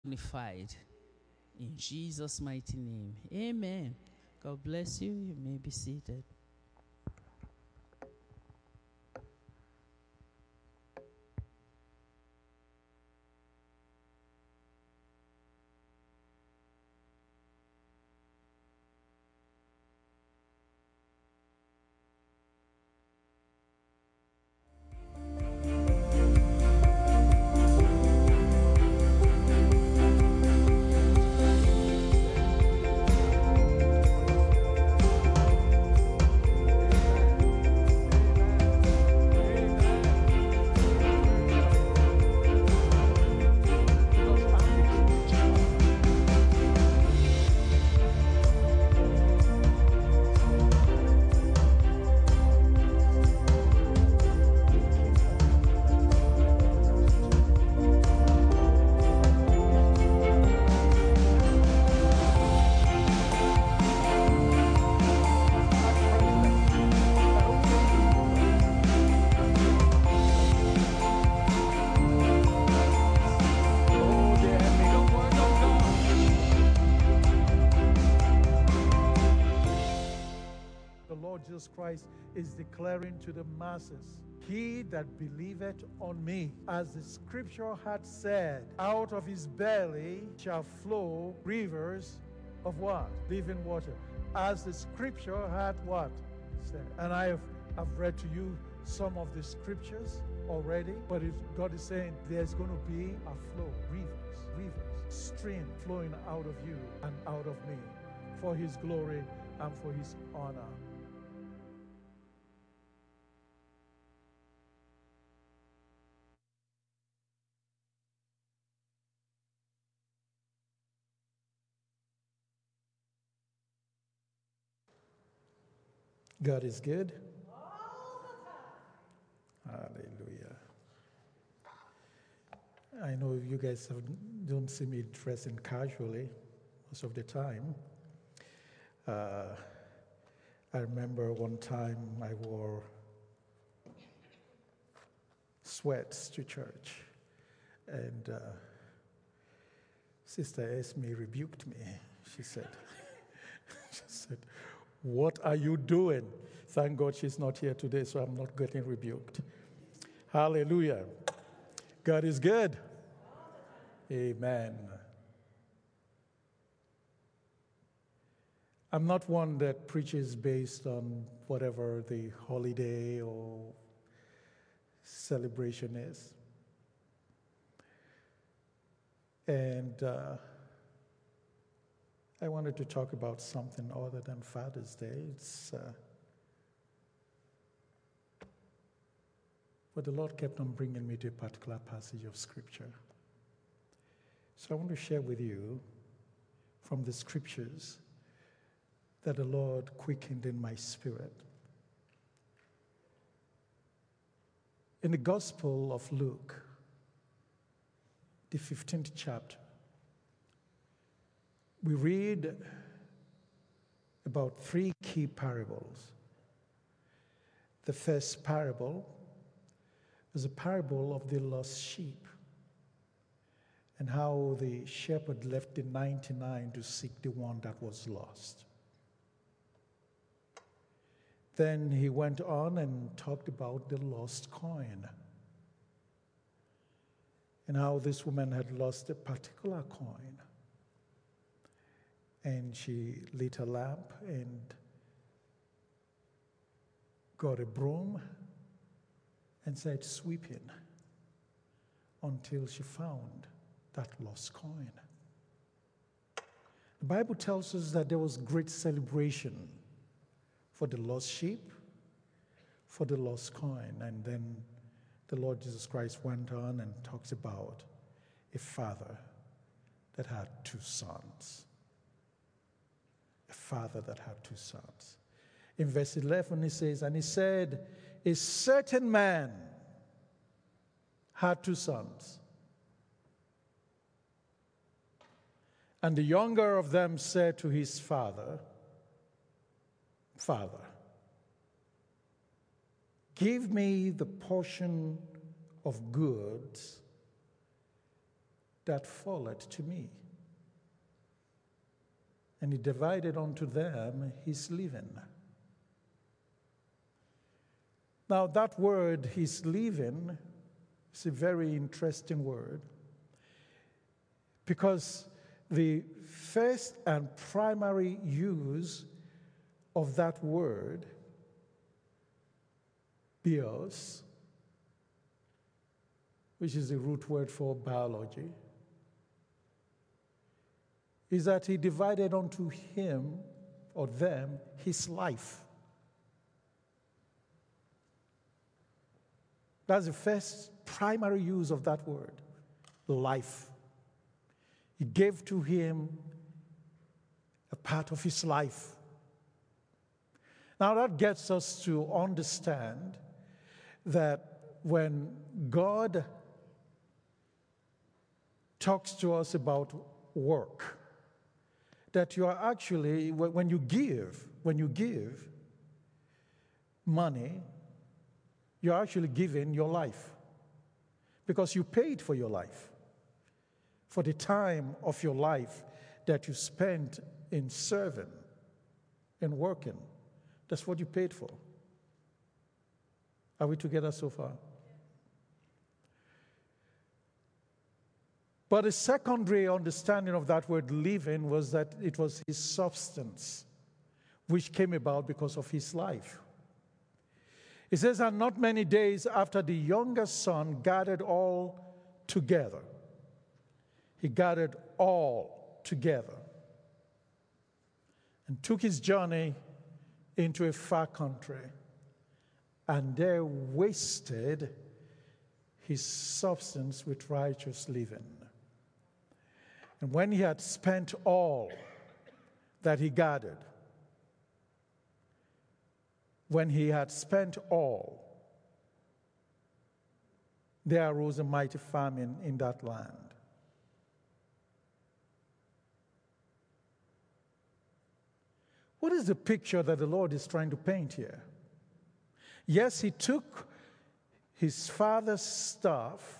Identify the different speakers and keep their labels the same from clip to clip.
Speaker 1: Unified. In Jesus' mighty name. Amen. God bless you. You may be seated.
Speaker 2: Jesus Christ is declaring to the masses, he that believeth on me, as the scripture had said, out of his belly shall flow rivers of what? Living water. As the scripture had what? Said. And I've read to you some of the scriptures already, but God is saying there's going to be a flow, rivers, stream flowing out of you and out of me for his glory and for his honor. God is good. Hallelujah. I know you guys don't see me dressing casually most of the time. I remember one time I wore sweats to church, and Sister Esme rebuked me. She said, "What are you doing?" Thank God she's not here today, so I'm not getting rebuked. Hallelujah. God is good. Amen. I'm not one that preaches based on whatever the holiday or celebration is. And I wanted to talk about something other than Father's Day. But the Lord kept on bringing me to a particular passage of Scripture. So I want to share with you from the Scriptures that the Lord quickened in my spirit. In the Gospel of Luke, the 15th chapter, we read about three key parables. The first parable is a parable of the lost sheep and how the shepherd left the 99 to seek the one that was lost. Then he went on and talked about the lost coin and how this woman had lost a particular coin. And she lit a lamp and got a broom and started sweeping until she found that lost coin. The Bible tells us that there was great celebration for the lost sheep, for the lost coin. And then the Lord Jesus Christ went on and talks about a father that had two sons. A father that had two sons. In verse 11 he says, and he said, a certain man had two sons. And the younger of them said to his father, Father, give me the portion of goods that falleth to me. And he divided unto them his living. Now that word, his living, is a very interesting word, because the first and primary use of that word, bios, which is the root word for biology, is that he divided unto him or them his life. That's the first primary use of that word, life. He gave to him a part of his life. Now that gets us to understand that when God talks to us about work, that you are actually, when you give money, you're actually giving your life, because you paid for your life, for the time of your life that you spent in serving and working. That's what you paid for. Are we together so far? But a secondary understanding of that word living was that it was his substance, which came about because of his life. It says, and not many days after the younger son gathered all together. He gathered all together and took his journey into a far country, and there wasted his substance with righteous living. And when he had spent all that he gathered, there arose a mighty famine in that land. What is the picture that the Lord is trying to paint here? Yes, he took his father's stuff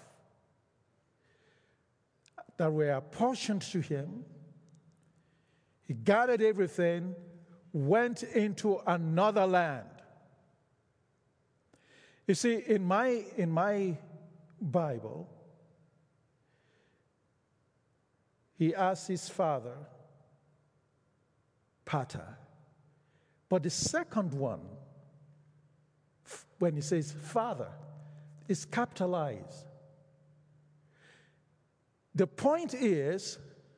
Speaker 2: that were apportioned to him. He gathered everything, went into another land. You see, in my Bible, he asked his father, Pater. But the second one, when he says Father, is capitalized. The point is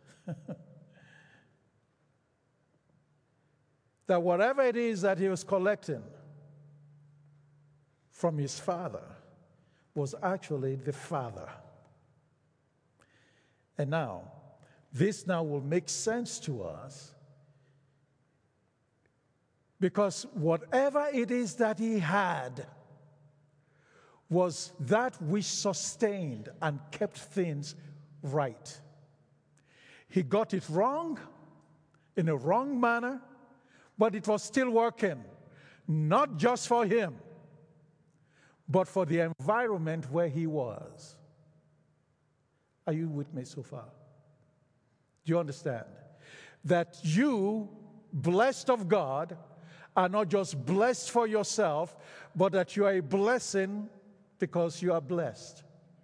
Speaker 2: that whatever it is that he was collecting from his father was actually the Father. And now, this now will make sense to us, because whatever it is that he had was that which sustained and kept things right. He got it wrong, in a wrong manner, but it was still working, not just for him, but for the environment where he was. Are you with me so far? Do you understand? That you, blessed of God, are not just blessed for yourself, but that you are a blessing because you are blessed.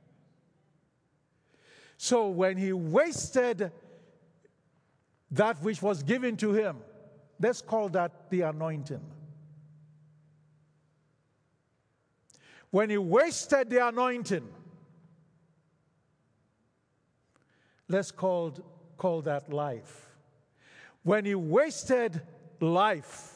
Speaker 2: So when he wasted that which was given to him, let's call that the anointing. When he wasted the anointing, let's call that life. When he wasted life,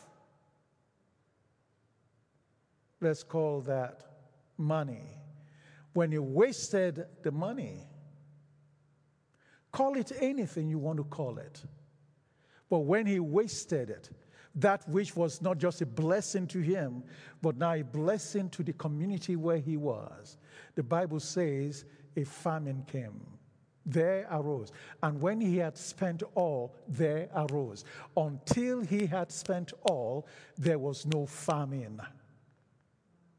Speaker 2: let's call that money. When he wasted the money, call it anything you want to call it. But when he wasted it, that which was not just a blessing to him, but now a blessing to the community where he was, the Bible says a famine came. There arose. And when he had spent all, there arose. Until he had spent all, there was no famine.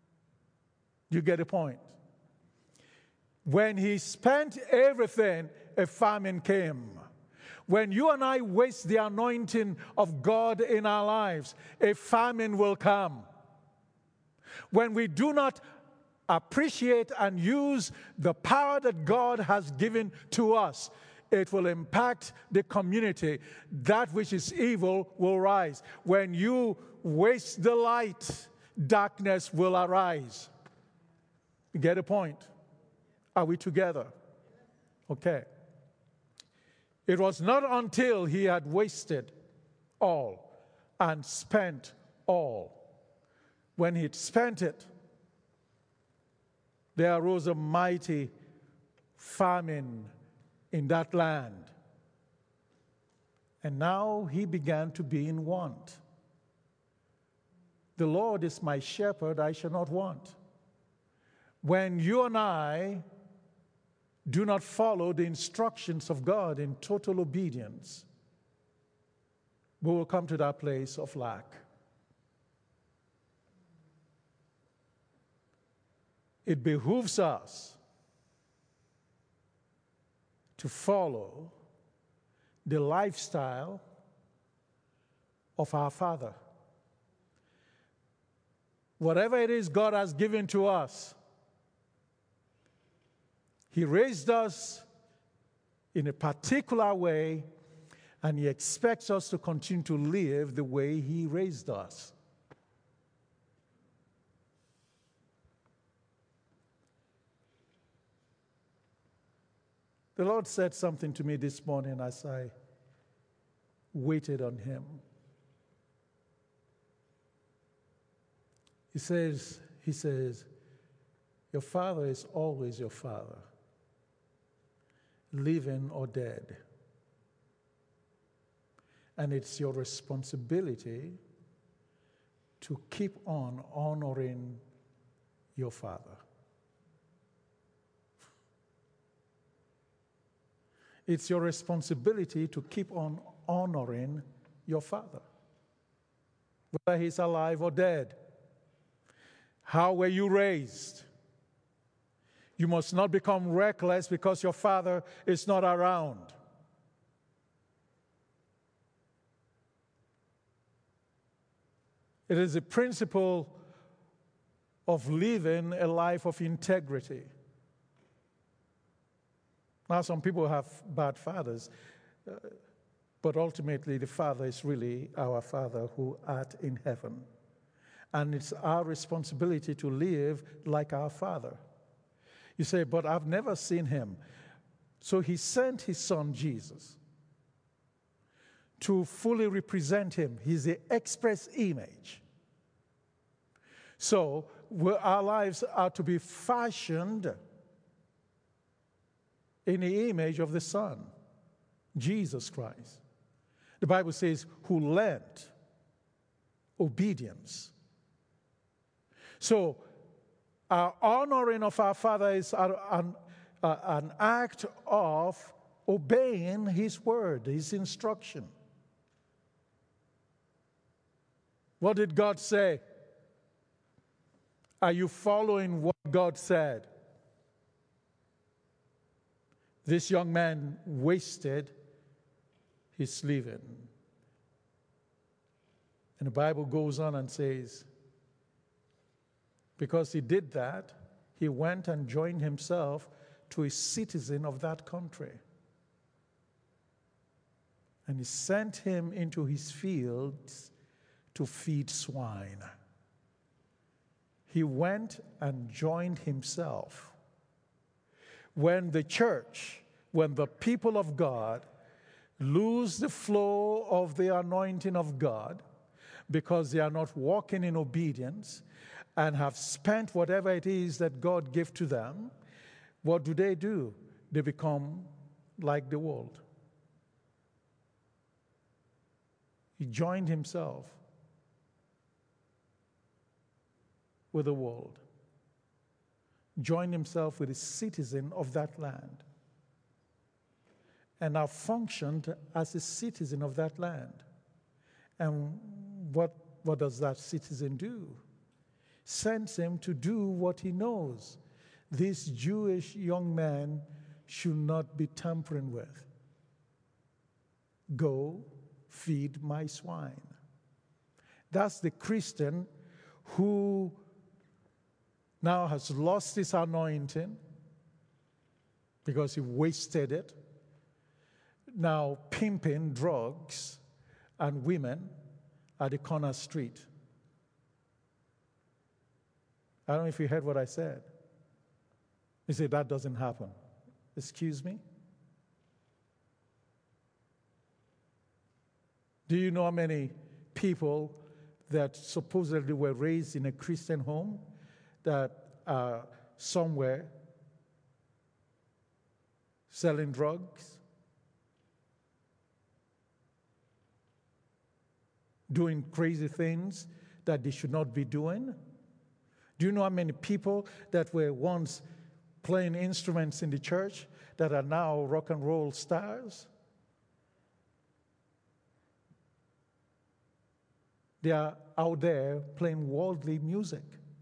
Speaker 2: You get the point? When he spent everything, a famine came. When you and I waste the anointing of God in our lives, a famine will come. When we do not appreciate and use the power that God has given to us, it will impact the community. That which is evil will rise. When you waste the light, darkness will arise. You get a point? Are we together? Okay. It was not until he had wasted all and spent all. When he'd spent it, there arose a mighty famine in that land. And now he began to be in want. The Lord is my shepherd, I shall not want. When you and I do not follow the instructions of God in total obedience, we will come to that place of lack. It behooves us to follow the lifestyle of our Father. Whatever it is God has given to us, He raised us in a particular way, and He expects us to continue to live the way He raised us. The Lord said something to me this morning as I waited on Him. He says, your Father is always your Father, living or dead. And it's your responsibility to keep on honoring your Father. It's your responsibility to keep on honoring your Father, whether He's alive or dead. How were you raised? You must not become reckless because your Father is not around. It is a principle of living a life of integrity. Now, some people have bad fathers, but ultimately the Father is really our Father who art in heaven. And it's our responsibility to live like our Father. You say, but I've never seen Him. So He sent His Son, Jesus, to fully represent Him. He's the express image. So our lives are to be fashioned in the image of the Son, Jesus Christ. The Bible says, who learned obedience. So, our honoring of our Father is an act of obeying His word, His instruction. What did God say? Are you following what God said? This young man wasted his living. And the Bible goes on and says, because he did that, he went and joined himself to a citizen of that country. And he sent him into his fields to feed swine. He went and joined himself. When the church, when the people of God lose the flow of the anointing of God because they are not walking in obedience and have spent whatever it is that God gave to them, what do? They become like the world. He joined himself with the world. Joined himself with a citizen of that land, and now functioned as a citizen of that land. And what does that citizen do? Sends him to do what he knows. This Jewish young man should not be tampering with. Go feed my swine. That's the Christian who now has lost his anointing because he wasted it. Now pimping drugs and women at the corner street. I don't know if you heard what I said. You say, that doesn't happen. Excuse me? Do you know how many people that supposedly were raised in a Christian home that are somewhere selling drugs, doing crazy things that they should not be doing? Do you know how many people that were once playing instruments in the church that are now rock and roll stars? They are out there playing worldly music,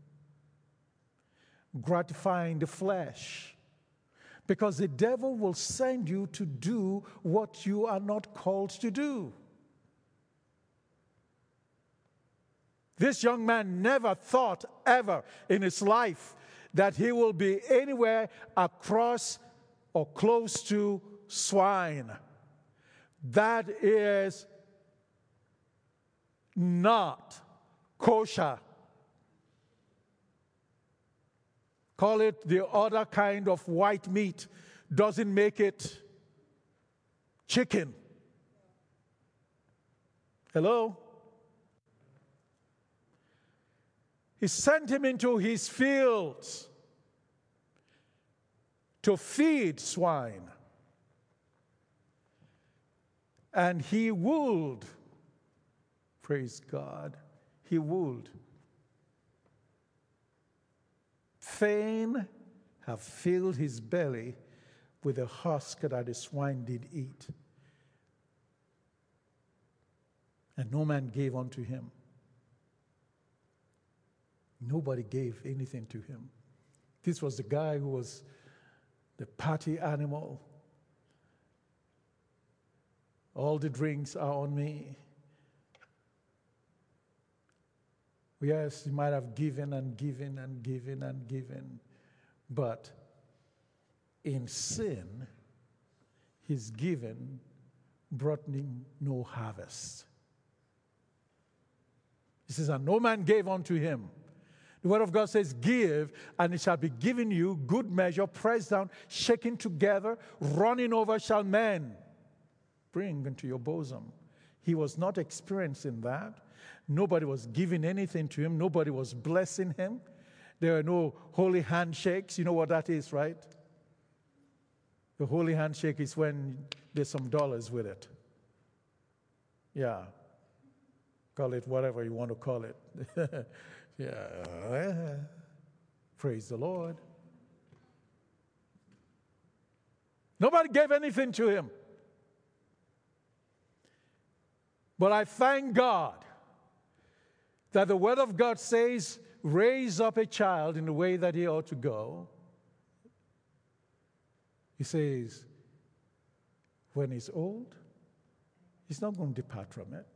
Speaker 2: gratifying the flesh, because the devil will send you to do what you are not called to do. This young man never thought ever in his life that he will be anywhere across or close to swine. That is not kosher. Call it the other kind of white meat. Doesn't make it chicken. Hello? He sent him into his fields to feed swine. And he would, praise God, he would fain have filled his belly with the husk that the swine did eat. And no man gave unto him. Nobody gave anything to him. This was the guy who was the party animal. All the drinks are on me. Yes, he might have given and given and given and given, but in sin, his giving brought him no harvest. He says, and no man gave unto him. The word of God says, give, and it shall be given you, good measure, pressed down, shaken together, running over shall men bring into your bosom. He was not experiencing that. Nobody was giving anything to him. Nobody was blessing him. There are no holy handshakes. You know what that is, right? The holy handshake is when there's some dollars with it. Yeah. Call it whatever you want to call it. Yeah. Praise the Lord. Nobody gave anything to him. But I thank God that the Word of God says, raise up a child in the way that he ought to go. He says, when he's old, he's not going to depart from it.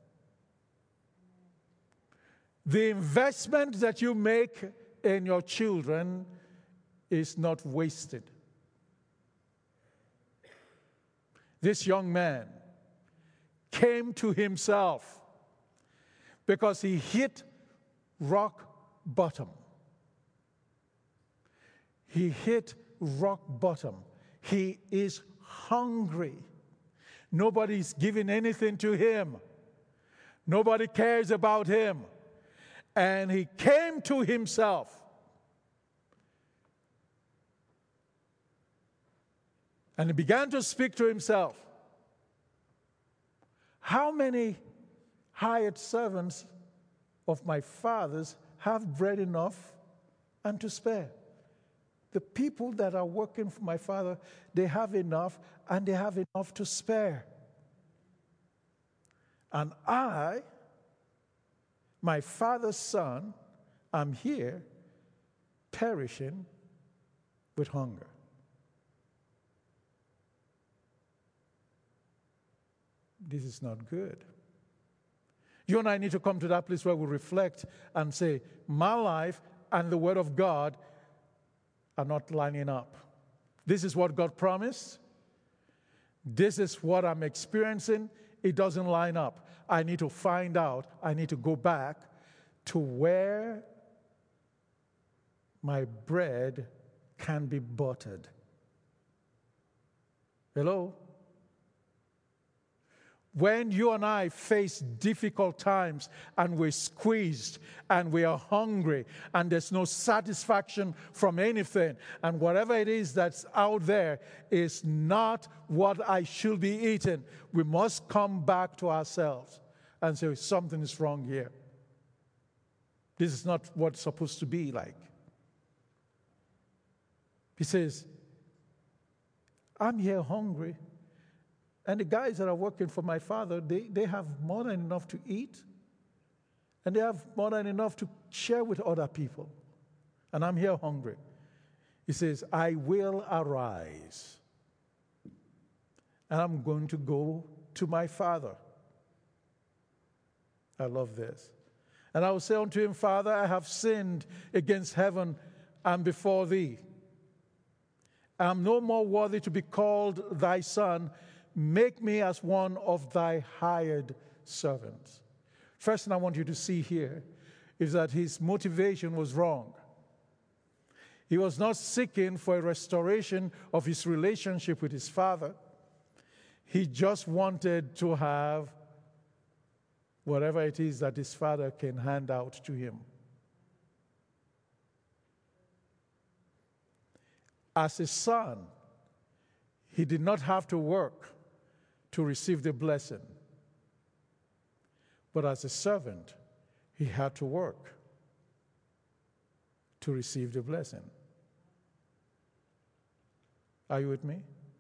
Speaker 2: The investment that you make in your children is not wasted. This young man came to himself because he hit rock bottom. He hit rock bottom. He is hungry. Nobody's giving anything to him. Nobody cares about him. And he came to himself. And he began to speak to himself. How many hired servants of my father's have bread enough and to spare? The people that are working for my father, they have enough and they have enough to spare. And I, my father's son, I'm here perishing with hunger. this is not good. You and I need to come to that place where we reflect and say, my life and the Word of God are not lining up. This is what God promised. This is what I'm experiencing. It doesn't line up. I need to find out. I need to go back to where my bread can be buttered. Hello? When you and I face difficult times and we're squeezed and we are hungry and there's no satisfaction from anything, and whatever it is that's out there is not what I should be eating, we must come back to ourselves and say, something is wrong here. This is not what it's supposed to be like. He says, I'm here hungry. And the guys that are working for my father, they have more than enough to eat. And they have more than enough to share with other people. And I'm here hungry. He says, I will arise. And I'm going to go to my father. I love this. And I will say unto him, Father, I have sinned against heaven and before thee. I am no more worthy to be called thy son. Make me as one of thy hired servants. First thing I want you to see here is that his motivation was wrong. He was not seeking for a restoration of his relationship with his father. He just wanted to have whatever it is that his father can hand out to him. As a son, he did not have to work to receive the blessing. But as a servant, he had to work to receive the blessing. Are you with me?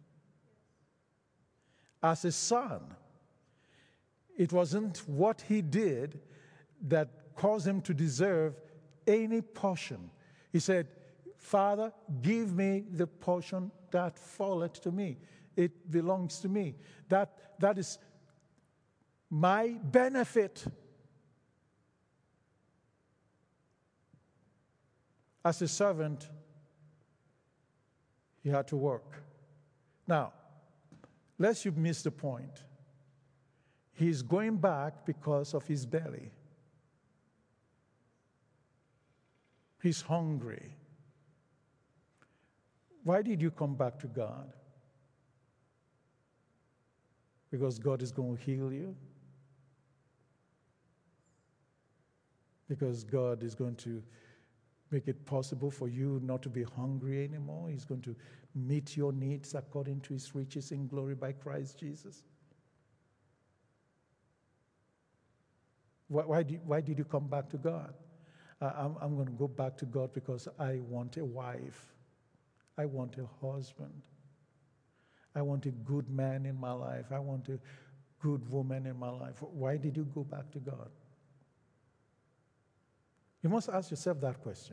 Speaker 2: As a son, it wasn't what he did that caused him to deserve any portion. He said, Father, give me the portion that falleth to me. It belongs to me. That is my benefit. As a servant, he had to work. Now, lest you miss the point, he's going back because of his belly. He's hungry. Why did you come back to God? Because God is going to heal you? Because God is going to make it possible for you not to be hungry anymore? He's going to meet your needs according to his riches in glory by Christ Jesus? Why did you come back to God? I'm going to go back to God because I want a wife. I want a husband. I want a good man in my life. I want a good woman in my life. Why did you go back to God? You must ask yourself that question.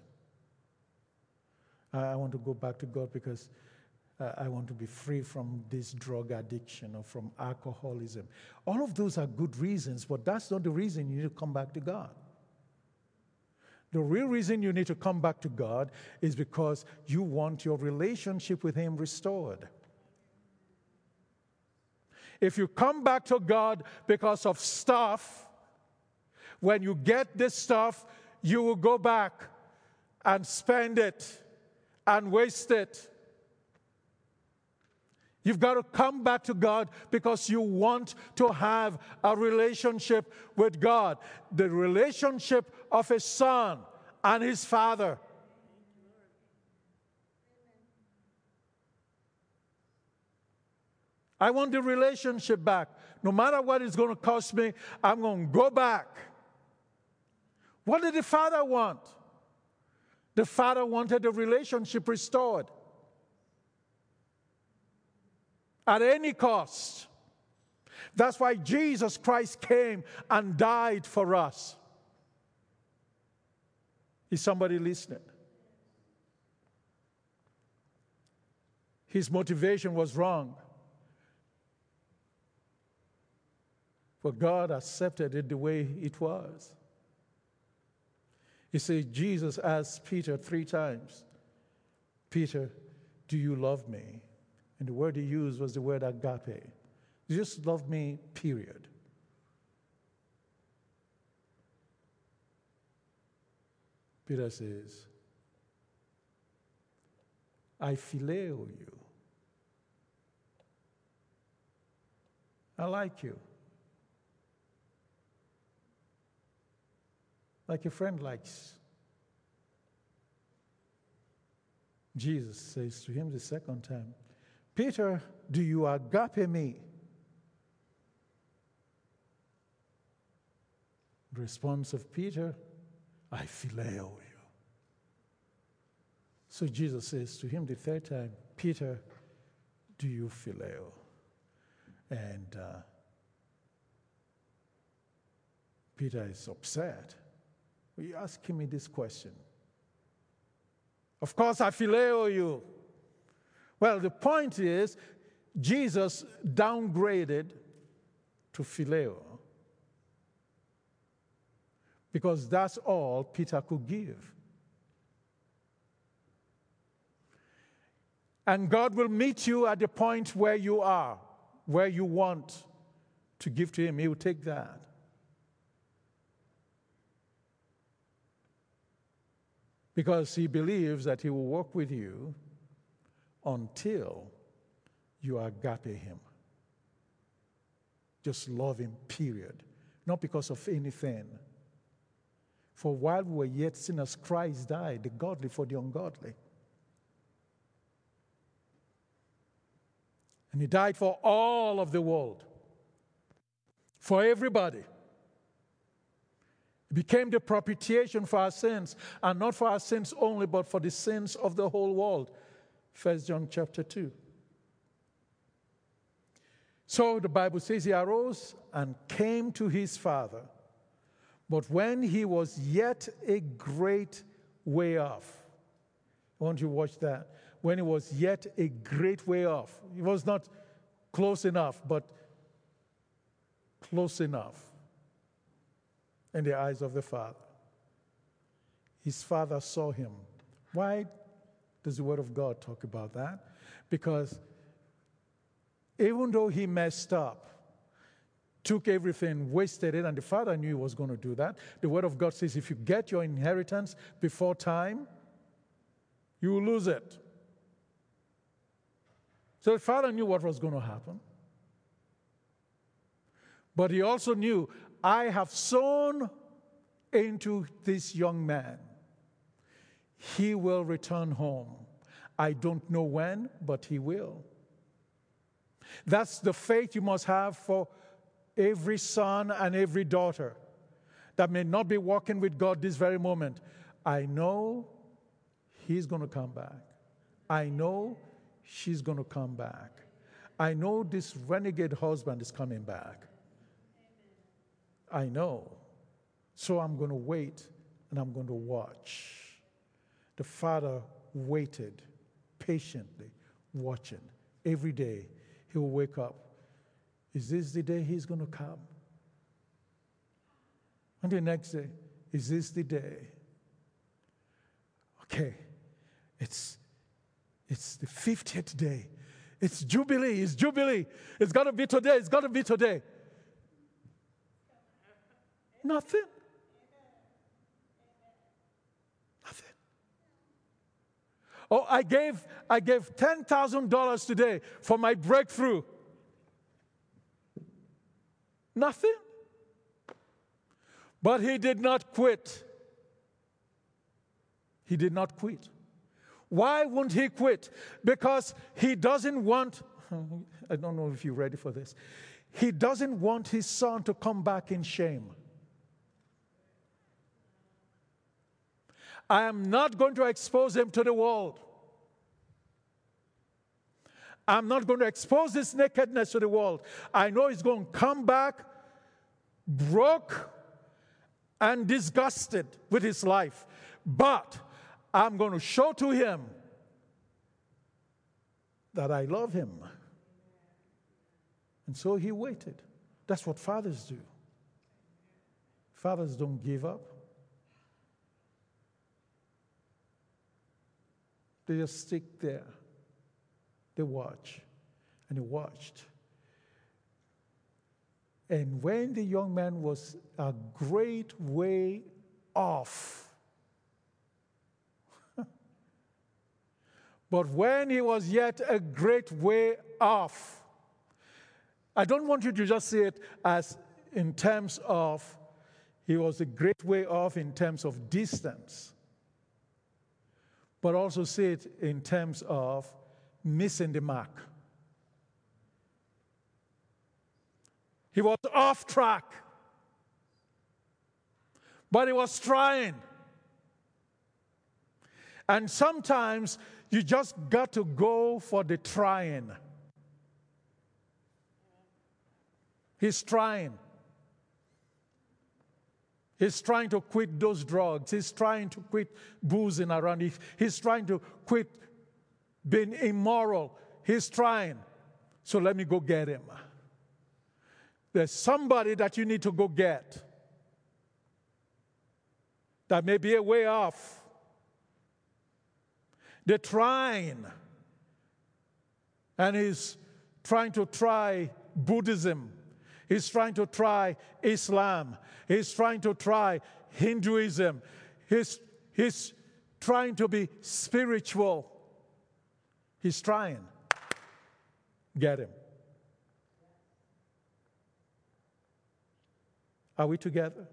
Speaker 2: I want to go back to God because I want to be free from this drug addiction or from alcoholism. All of those are good reasons, but that's not the reason you need to come back to God. The real reason you need to come back to God is because you want your relationship with him restored. If you come back to God because of stuff, when you get this stuff, you will go back and spend it and waste it. You've got to come back to God because you want to have a relationship with God. The relationship of a son and his father. I want the relationship back. No matter what it's going to cost me, I'm going to go back. What did the father want? The father wanted the relationship restored. At any cost. That's why Jesus Christ came and died for us. Is somebody listening? His motivation was wrong. For God accepted it the way it was. He said, Jesus asked Peter 3 times, Peter, do you love me? And the word he used was the word agape. You just love me, period. Peter says, I phileo you. I like you. Like a friend likes. Jesus says to him the second time, Peter, do you agape me? The response of Peter, I phileo you. So Jesus says to him the third time, Peter, do you phileo? And Peter is upset. You're asking me this question. Of course I phileo you. Well, the point is, Jesus downgraded to phileo. Because that's all Peter could give. And God will meet you at the point where you are, where you want to give to him. He will take that. Because he believes that he will work with you until you agape him. Just love him, period. Not because of anything. For while we were yet sinners, Christ died, the godly for the ungodly. And he died for all of the world. For everybody. He became the propitiation for our sins, and not for our sins only, but for the sins of the whole world. 1 John chapter 2. So the Bible says he arose and came to his father. But when he was yet a great way off, I want you to watch that. When he was yet a great way off, he was not close enough, but close enough in the eyes of the Father. His father saw him. Why does the Word of God talk about that? Because even though he messed up, took everything, wasted it, and the father knew he was going to do that, the Word of God says if you get your inheritance before time, you will lose it. So the father knew what was going to happen. But he also knew, I have sown into this young man. He will return home. I don't know when, but he will. That's the faith you must have for every son and every daughter that may not be walking with God this very moment. I know he's going to come back. I know she's going to come back. I know this renegade husband is coming back. I know. So I'm going to wait and I'm going to watch. The father waited patiently, watching. Every day he will wake up. Is this the day he's going to come? And the next day, is this the day? Okay, it's the 50th day. It's Jubilee. It's Jubilee. It's got to be today. It's got to be today. Nothing. Nothing. Oh, I gave $10,000 today for my breakthrough. Nothing. But he did not quit. He did not quit. Why won't he quit? Because he doesn't want, I don't know if you're ready for this. He doesn't want his son to come back in shame. I am not going to expose him to the world. I'm not going to expose his nakedness to the world. I know he's going to come back broke and disgusted with his life. But I'm going to show to him that I love him. And so he waited That's what fathers do. Fathers don't give up. They just stick there. They watch. And he watched. And when the young man was a great way off, but when he was yet a great way off, I don't want you to just see it as in terms of he was a great way off in terms of distance, but also see it in terms of missing the mark. He was off track, but he was trying. And sometimes you just got to go for the trying. He's trying. He's trying to quit those drugs. He's trying to quit boozing around. He's trying to quit being immoral. He's trying. So let me go get him. There's somebody that you need to go get that may be a way off. They're trying. And he's trying to try Buddhism. He's trying to try Islam. He's trying to try Hinduism. He's trying to be spiritual. He's trying. Get him. Are we together?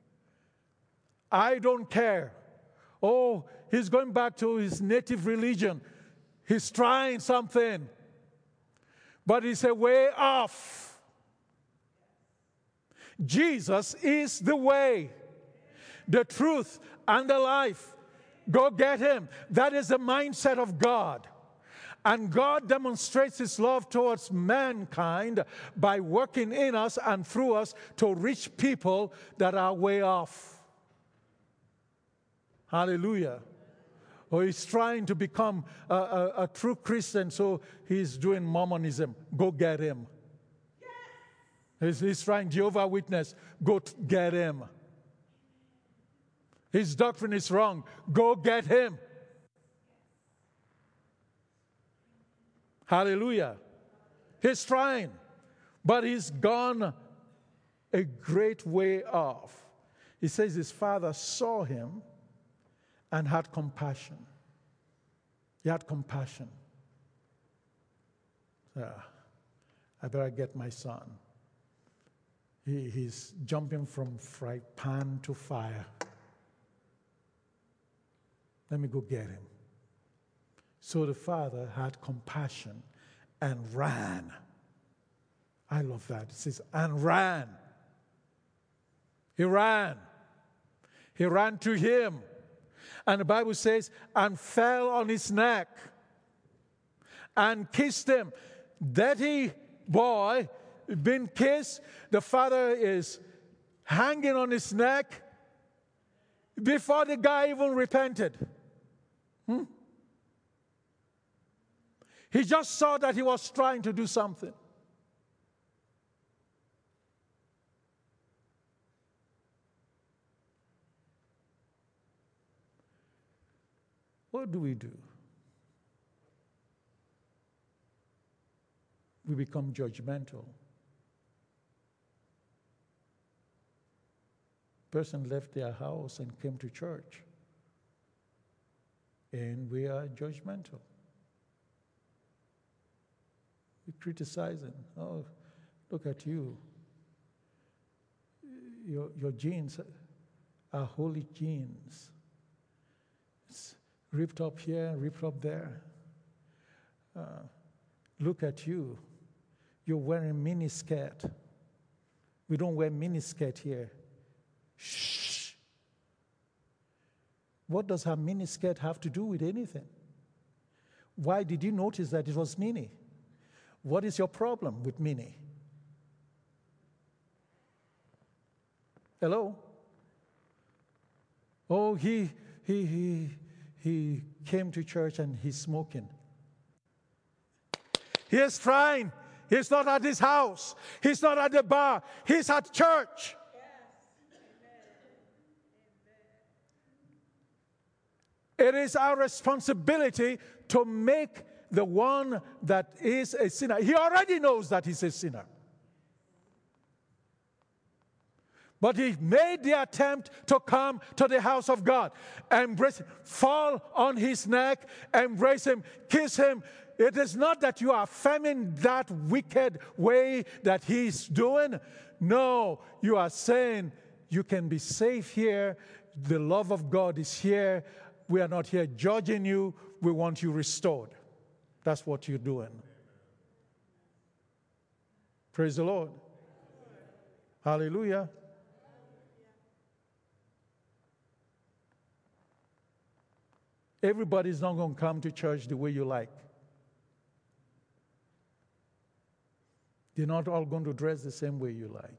Speaker 2: I don't care. Oh, he's going back to his native religion. He's trying something. But he's a way off. Jesus is the way, the truth, and the life. Go get him. That is the mindset of God. And God demonstrates his love towards mankind by working in us and through us to reach people that are way off. Hallelujah. Or he's trying to become a true Christian, so he's doing Mormonism. Go get him. He's trying Jehovah's Witness. Go get him. His doctrine is wrong. Go get him. Hallelujah. He's trying, but he's gone a great way off. He says his father saw him and had compassion. He had compassion. I better get my son. He's jumping from fry pan to fire. Let me go get him. So the father had compassion and ran. I love that. It says, and ran. He ran. He ran to him. And the Bible says, and fell on his neck and kissed him. Dirty boy, been kissed. The father is hanging on his neck before the guy even repented. He just saw that he was trying to do something. What do? We become judgmental. Person left their house and came to church, and we are judgmental. We criticizing. Oh, look at you. Your jeans are holy jeans. It's ripped up here, ripped up there. Look at you. You're wearing mini skirt. We don't wear mini skirt here. Shh. What does her mini skirt have to do with anything? Why did you notice that it was mini? What is your problem with mini? Hello? Oh, he came to church and he's smoking. He is trying. He's not at his house. He's not at the bar. He's at church. It is our responsibility to make the one that is a sinner. He already knows that he's a sinner. But he made the attempt to come to the house of God. Embrace him, fall on his neck, embrace him, kiss him. It is not that you are affirming that wicked way that he's doing. No, you are saying you can be safe here. The love of God is here. We are not here judging you. We want you restored. That's what you're doing. Praise the Lord. Hallelujah. Everybody's not going to come to church the way you like. They're not all going to dress the same way you like.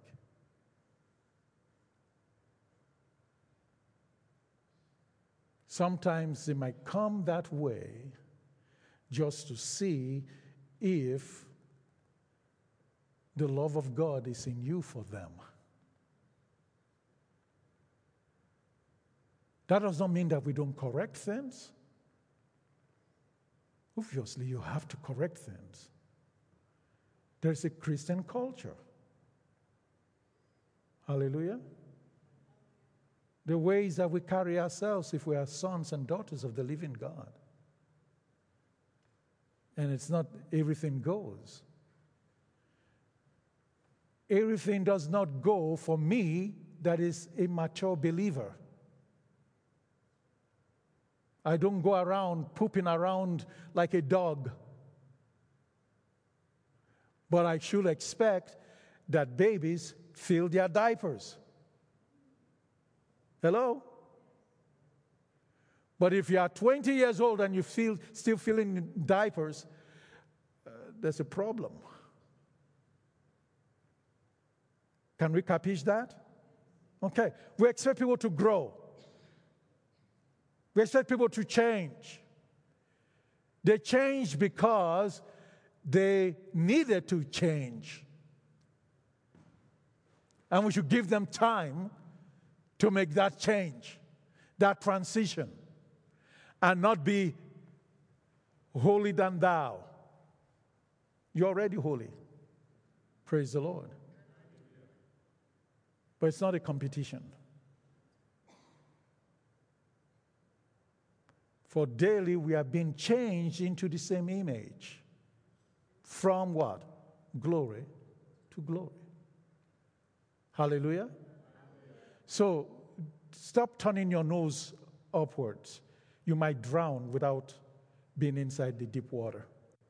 Speaker 2: Sometimes they might come that way just to see if the love of God is in you for them. That does not mean that we don't correct things. Obviously, you have to correct things. There's a Christian culture. Hallelujah. The ways that we carry ourselves if we are sons and daughters of the living God. And it's not everything goes. Everything does not go for me that is a mature believer. I don't go around pooping around like a dog. But I should expect that babies fill their diapers. Hello? But if you are 20 years old and you still filling diapers, there's a problem. Can we capiche that? Okay. We expect people to grow. We expect people to change. They change because they needed to change. And we should give them time to make that change, that transition, and not be holier than thou. You're already holy. Praise the Lord. But it's not a competition. For daily we are being changed into the same image. From what? Glory to glory. Hallelujah. So stop turning your nose upwards. You might drown without being inside the deep water.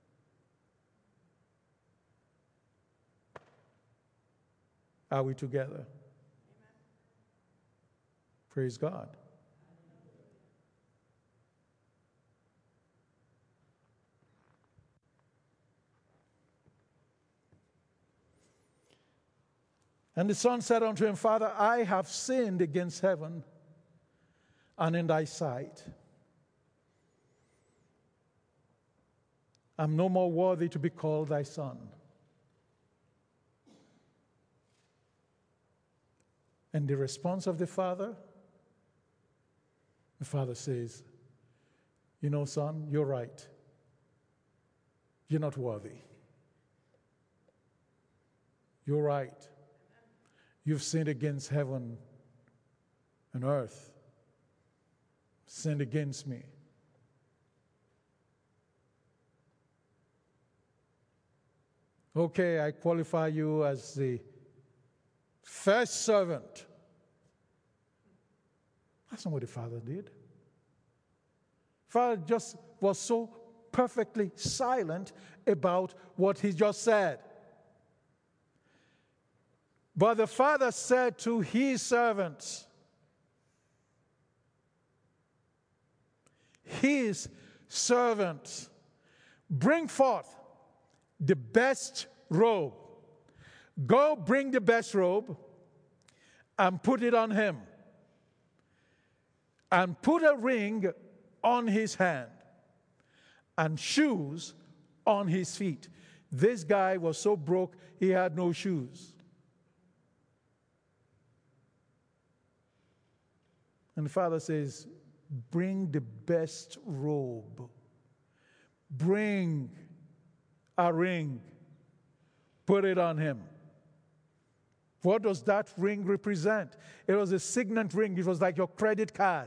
Speaker 2: Are we together? Amen. Praise God. And the son said unto him, Father, I have sinned against heaven and in thy sight. I'm no more worthy to be called thy son. And the response of the father says, you know, son, you're right. You're not worthy. You're right. You've sinned against heaven and earth. Sinned against me. Okay, I qualify you as the first servant. That's not what the father did. Father just was so perfectly silent about what he just said. But the father said to his servants, bring forth the best robe. Go bring the best robe and put it on him. And put a ring on his hand and shoes on his feet. This guy was so broke, he had no shoes. And the father says, bring the best robe. Bring a ring. Put it on him. What does that ring represent? It was a signet ring. It was like your credit card.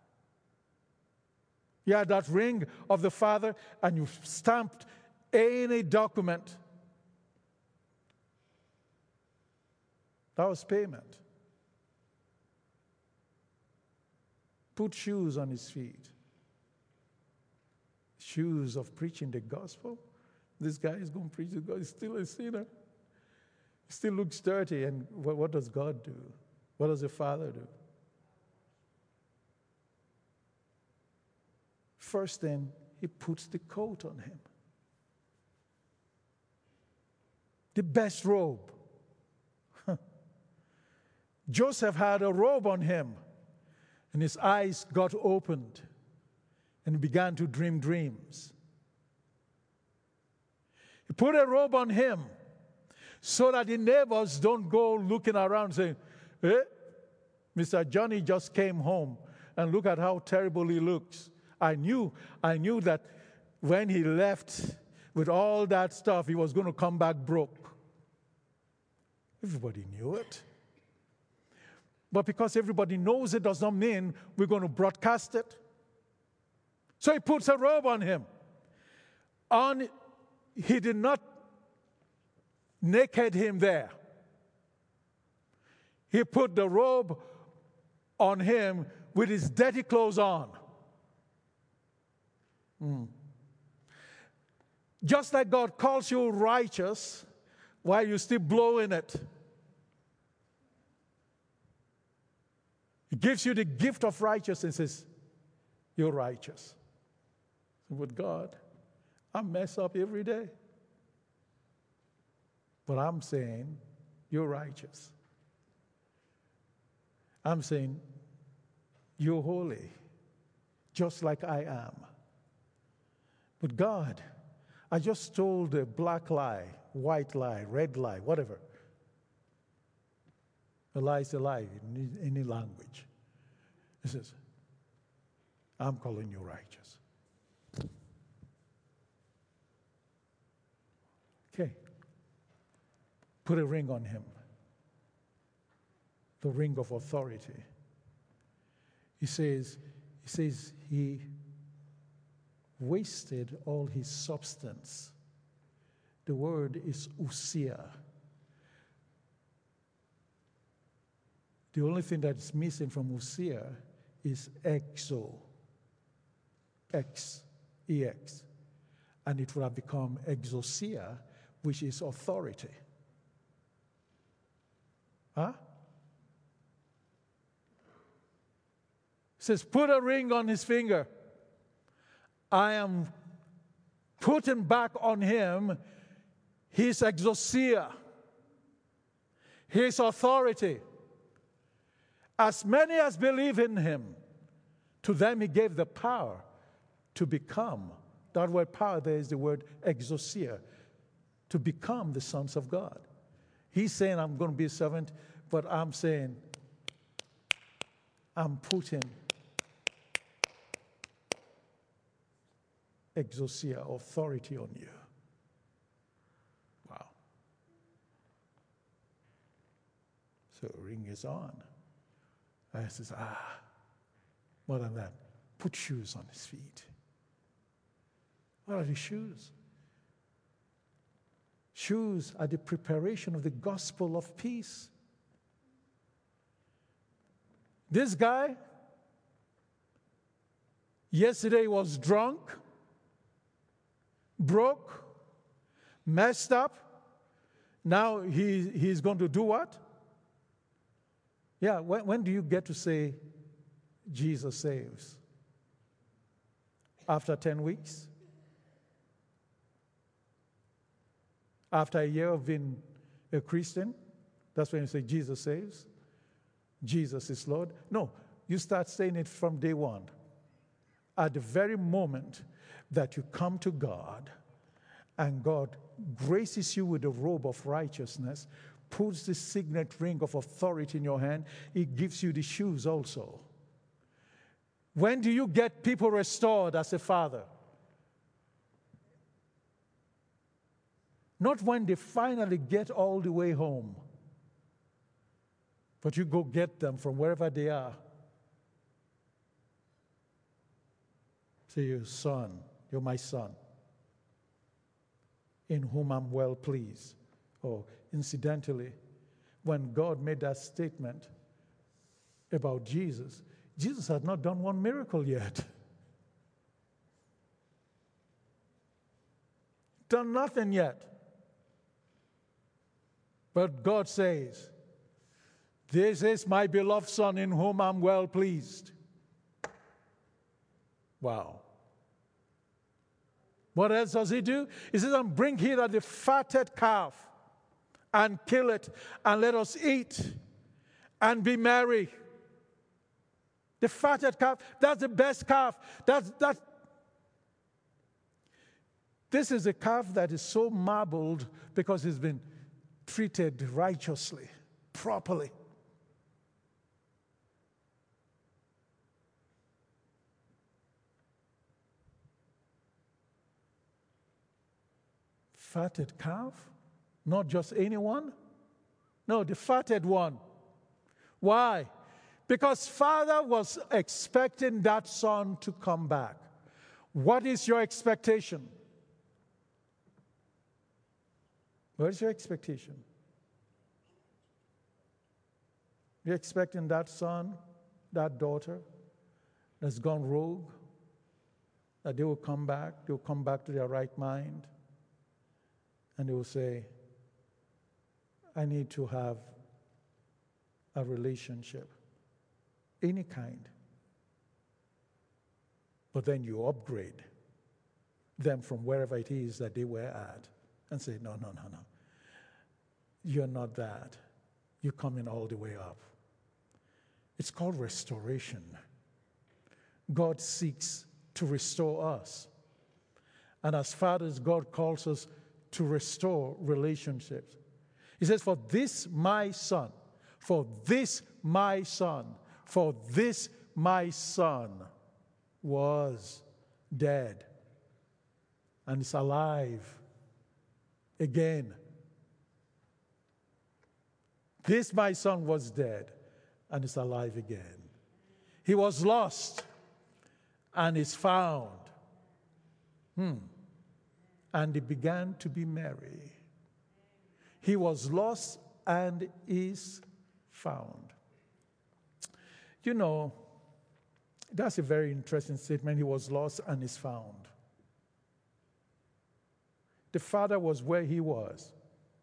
Speaker 2: You had that ring of the father, and you stamped any document. That was payment. Put shoes on his feet. Shoes of preaching the gospel. This guy is going to preach the gospel. He's still a sinner. He still looks dirty. And what does God do? What does the Father do? First thing, he puts the coat on him. The best robe. Joseph had a robe on him, and his eyes got opened, and he began to dream dreams. He put a robe on him so that the neighbors don't go looking around saying, "Hey, Mr. Johnny just came home, and look at how terrible he looks. I knew that when he left with all that stuff, he was going to come back broke." Everybody knew it. But because everybody knows it does not mean we're going to broadcast it. So he puts a robe on him. He did not naked him there. He put the robe on him with his dirty clothes on. Just like God calls you righteous while you're still blowing it. He gives you the gift of righteousness and says, you're righteous. With God, I mess up every day. But I'm saying, you're righteous. I'm saying, you're holy, just like I am. But God, I just told a black lie, white lie, red lie, whatever. A lie is a lie in any language. He says, I'm calling you righteous. Okay. Put a ring on him. The ring of authority. He says he wasted all his substance. The word is ousia. The only thing that is missing from ousia is exo. X-E-X. And it would have become exousia, which is authority. Huh? It says, put a ring on his finger. I am putting back on him his exousia, his authority. As many as believe in him, to them he gave the power to become. That word power there is the word exousia, to become the sons of God. He's saying, I'm going to be a servant, but I'm saying, I'm putting exousia, authority on you. Wow. So ring is on. And he says, more than that, put shoes on his feet. What are the shoes? Shoes are the preparation of the gospel of peace. This guy, yesterday was drunk, broke, messed up. Now he's going to do what? Yeah, when do you get to say, Jesus saves? After 10 weeks? After a year of being a Christian? That's when you say, Jesus saves? Jesus is Lord? No, you start saying it from day one. At the very moment that you come to God and God graces you with the robe of righteousness, puts the signet ring of authority in your hand, He gives you the shoes also. When do you get people restored as a father? Not when they finally get all the way home, but you go get them from wherever they are. Say, your son, you're my son, in whom I'm well pleased. Oh, incidentally, when God made that statement about Jesus, Jesus had not done one miracle yet. Done nothing yet. But God says, this is my beloved Son in whom I'm well pleased. Wow. What else does He do? He says, and bring hither the fatted calf and kill it, and let us eat and be merry. The fatted calf, that's the best calf. This is a calf that is so marbled because it's been treated righteously, properly. Fatted calf? Not just anyone? No, the fatted one. Why? Because Father was expecting that son to come back. What is your expectation? What is your expectation? You're expecting that son, that daughter that's gone rogue, that they will come back to their right mind, and they will say, I need to have a relationship, any kind. But then you upgrade them from wherever it is that they were at and say, no. You're not that. You're coming all the way up. It's called restoration. God seeks to restore us. And as fathers, God calls us to restore relationships. He says, for this my son, for this my son, for this my son was dead and is alive again. This my son was dead and is alive again. He was lost and is found. And he began to be merry. He was lost and is found. You know, that's a very interesting statement. He was lost and is found. The father was where he was.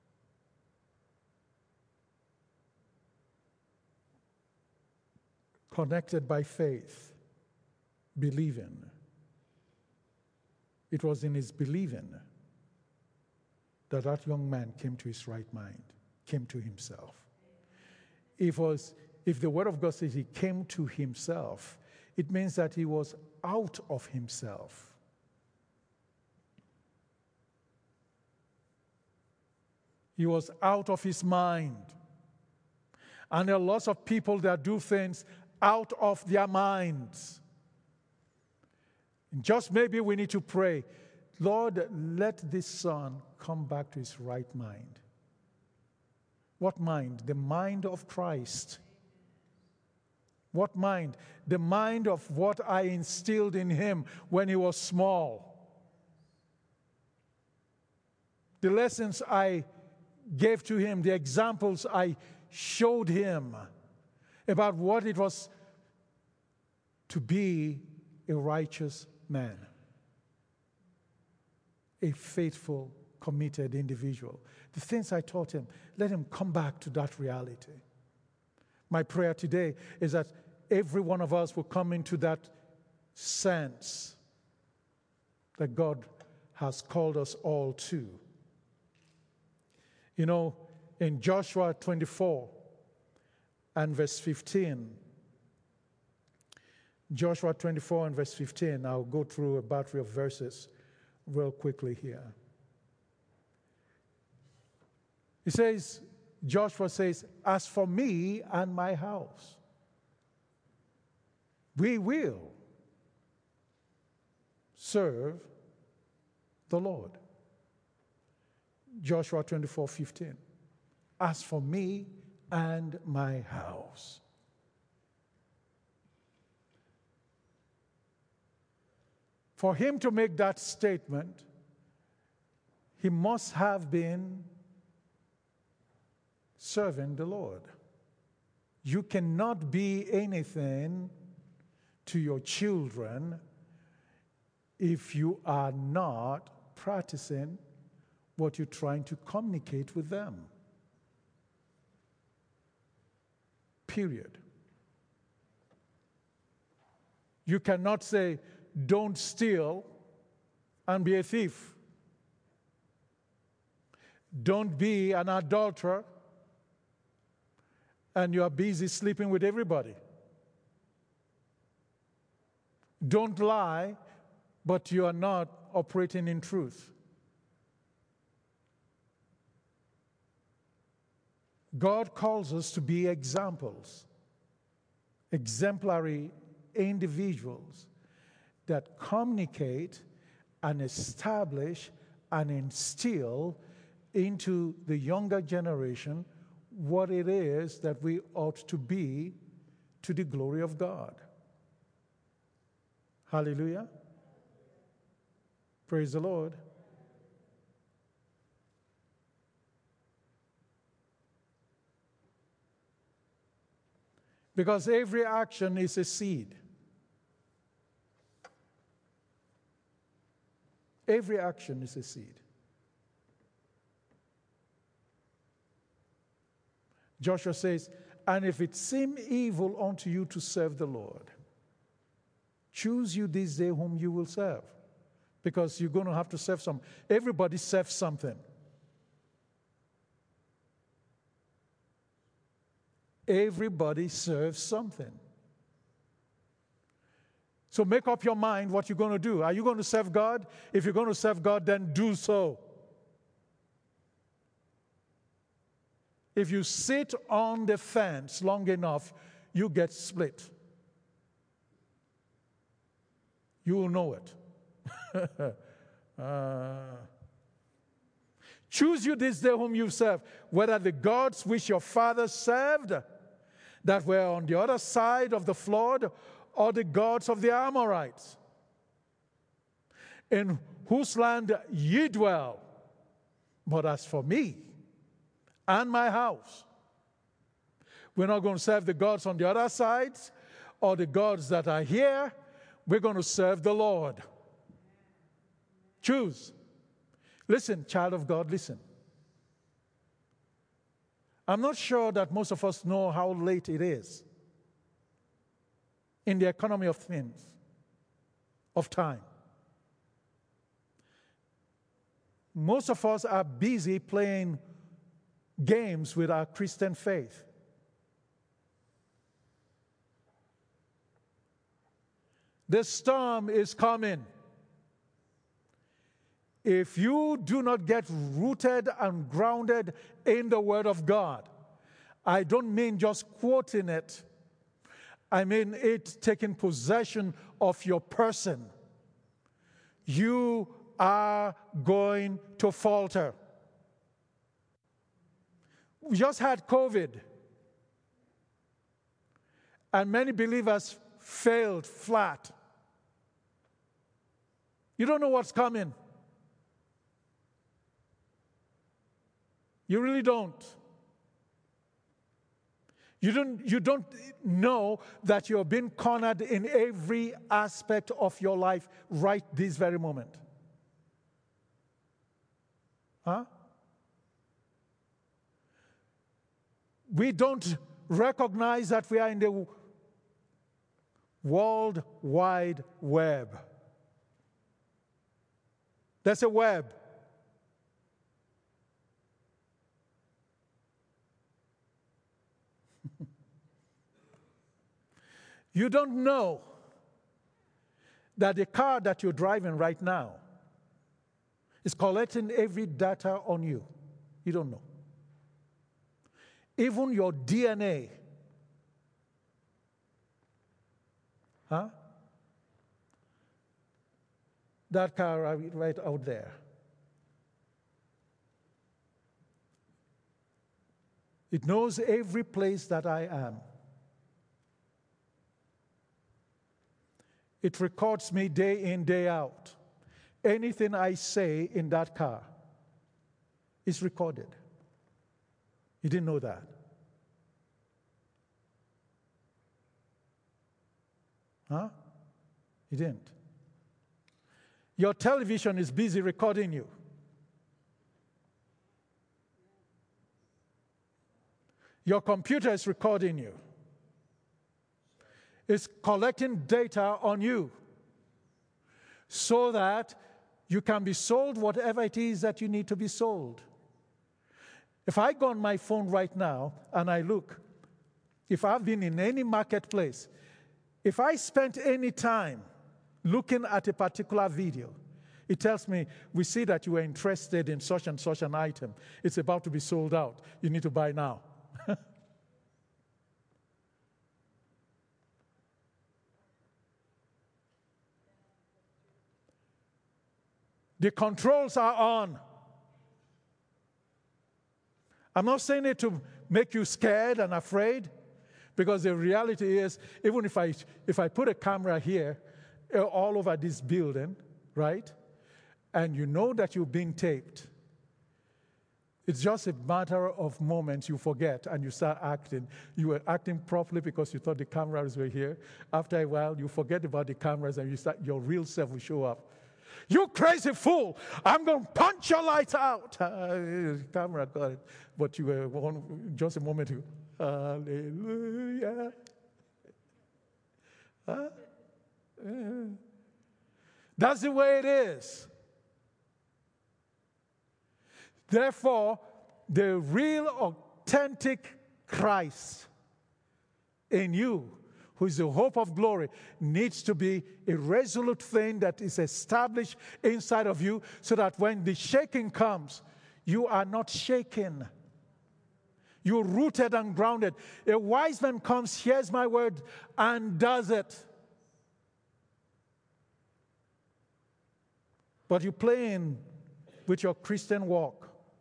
Speaker 2: Connected by faith, believing. It was in his believing that that young man came to his right mind, came to himself. If the Word of God says he came to himself, it means that he was out of himself. He was out of his mind. And there are lots of people that do things out of their minds. Just maybe we need to pray, Lord, let this son come back to his right mind. What mind? The mind of Christ. What mind? The mind of what I instilled in him when he was small. The lessons I gave to him, the examples I showed him about what it was to be a righteous man, a faithful, committed individual. The things I taught him, let him come back to that reality. My prayer today is that every one of us will come into that sense that God has called us all to. You know, in Joshua 24 and verse 15, Joshua 24 and verse 15, I'll go through a battery of verses real quickly here. He says, Joshua says, as for me and my house, we will serve the Lord. Joshua 24:15. As for me and my house. For him to make that statement, he must have been serving the Lord. You cannot be anything to your children if you are not practicing what you're trying to communicate with them. Period. You cannot say, don't steal and be a thief. Don't be an adulterer and you are busy sleeping with everybody. Don't lie, but you are not operating in truth. God calls us to be examples, exemplary individuals that communicate and establish and instill into the younger generation what it is that we ought to be to the glory of God. Hallelujah. Praise the Lord. Because every action is a seed. Every action is a seed. Joshua says, and if it seem evil unto you to serve the Lord, choose you this day whom you will serve. Because you're going to have to serve some. Everybody serves something. Everybody serves something. So make up your mind what you're going to do. Are you going to serve God? If you're going to serve God, then do so. If you sit on the fence long enough, you get split. You will know it. Choose you this day whom you serve, whether the gods which your fathers served, that were on the other side of the flood, or the gods of the Amorites, in whose land ye dwell. But as for me and my house, we're not going to serve the gods on the other sides or the gods that are here. We're going to serve the Lord. Choose. Listen, child of God, listen. I'm not sure that most of us know how late it is in the economy of things, of time. Most of us are busy playing games with our Christian faith. The storm is coming. If you do not get rooted and grounded in the Word of God, I don't mean just quoting it. I mean it taking possession of your person. You are going to falter. We just had COVID, and many believers failed flat. You don't know what's coming. You really don't. You don't know that you're being cornered in every aspect of your life right this very moment. Huh? We don't recognize that we are in the World Wide Web. There's a web. You don't know that the car that you're driving right now is collecting every data on you. You don't know. even your DNA. Huh? That car right out there. It knows every place that I am. It records me day in, day out. Anything I say in that car is recorded. You didn't know that? Huh? You didn't. Your television is busy recording you. Your computer is recording you. It's collecting data on you so that you can be sold whatever it is that you need to be sold. If I go on my phone right now and I look, if I've been in any marketplace, if I spent any time looking at a particular video, it tells me, we see that you are interested in such and such an item. It's about to be sold out. You need to buy now. The controls are on. I'm not saying it to make you scared and afraid, because the reality is, even if I put a camera here all over this building, right, and you know that you're being taped, it's just a matter of moments you forget and you start acting. You were acting properly because you thought the cameras were here. After a while, you forget about the cameras and your real self will show up. You crazy fool! I'm going to punch your lights out. Camera got it. But you were just a moment ago. Hallelujah. That's the way it is. Therefore, the real authentic Christ in you, who is the hope of glory, needs to be a resolute thing that is established inside of you, so that when the shaking comes, you are not shaken. You're rooted and grounded. A wise man comes, hears my word, and does it. But you're playing with your Christian walk.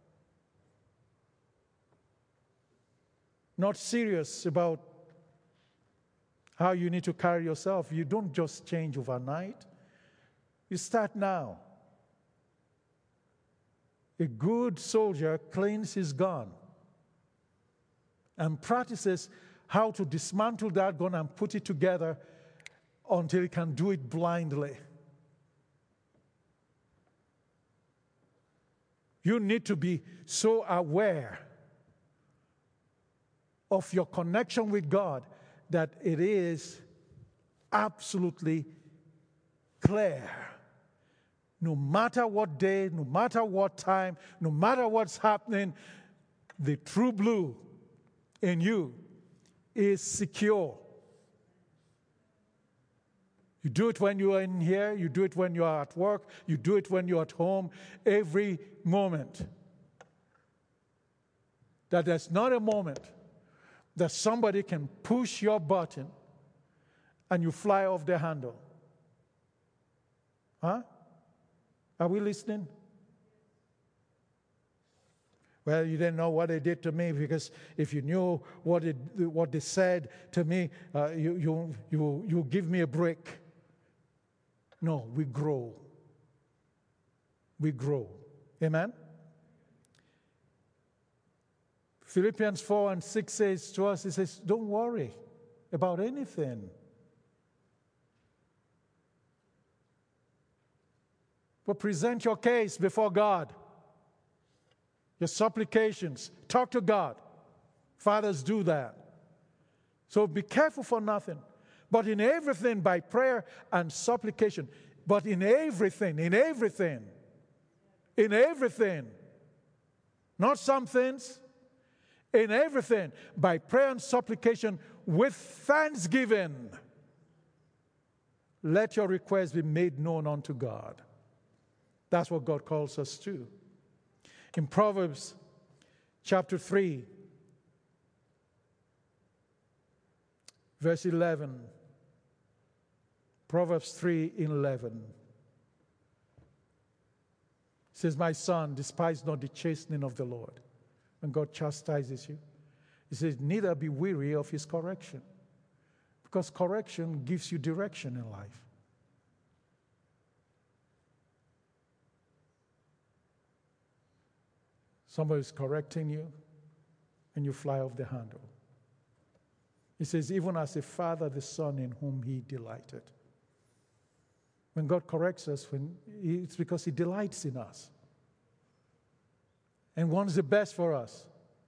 Speaker 2: Not serious about how you need to carry yourself. You don't just change overnight. You start now. A good soldier cleans his gun and practices how to dismantle that gun and put it together until he can do it blindly. You need to be so aware of your connection with God that it is absolutely clear. No matter what day, no matter what time, no matter what's happening, the true blue in you is secure. You do it when you are in here, you do it when you are at work, you do it when you're at home, every moment. That there's not a moment that somebody can push your button and you fly off the handle. Huh? Are we listening? Well, you didn't know what they did to me, because if you knew what they said to me, you give me a break. No, we grow. We grow. Amen? Philippians 4 and 6 says to us, it says, don't worry about anything. But present your case before God. Your supplications. Talk to God. Fathers do that. So be careful for nothing. But in everything by prayer and supplication. But in everything. Not some things. In everything, by prayer and supplication, with thanksgiving, let your requests be made known unto God. That's what God calls us to. In Proverbs chapter 3, Verse 11. Proverbs 3:11. It says, my son, despise not the chastening of the Lord. When God chastises you, he says, neither be weary of his correction. Because correction gives you direction in life. Somebody is correcting you, and you fly off the handle. He says, even as a father, the son in whom he delighted. When God corrects us, it's because he delights in us and wants the best for us.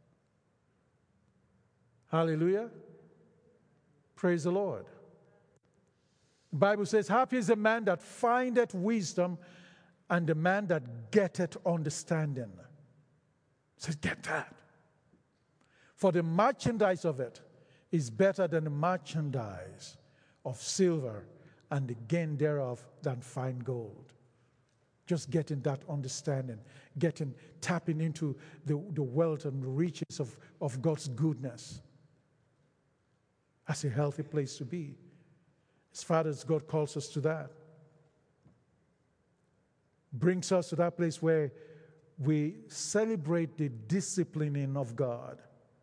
Speaker 2: Hallelujah. Praise the Lord. The Bible says, happy is the man that findeth wisdom and the man that getteth understanding. It says, get that. For the merchandise of it is better than the merchandise of silver, and the gain thereof than fine gold. Just getting that understanding, tapping into the wealth and the riches of God's goodness. That's a healthy place to be. As fathers, God calls us to that. Brings us to that place where we celebrate the disciplining of God.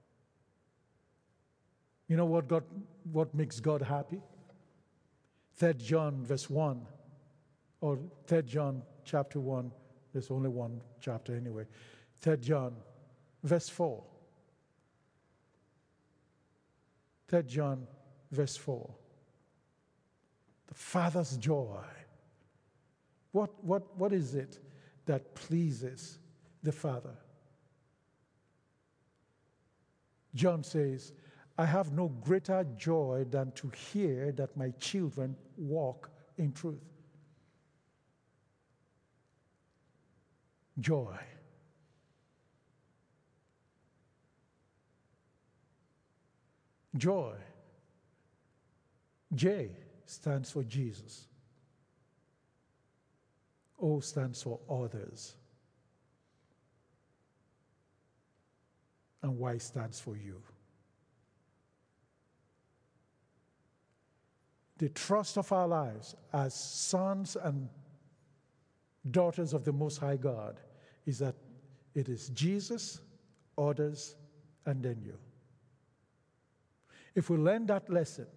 Speaker 2: You know what makes God happy? 3 John verse 1, or 3 John chapter 1, there's only one chapter anyway. 3 John verse 4. 3 John verse 4. The Father's joy. What is it that pleases the Father? John says, I have no greater joy than to hear that my children walk in truth. Joy. Joy. J stands for Jesus. O stands for others. And Y stands for you. The trust of our lives as sons and daughters of the Most High God is that it is Jesus, others, and then you. If we learn that lesson,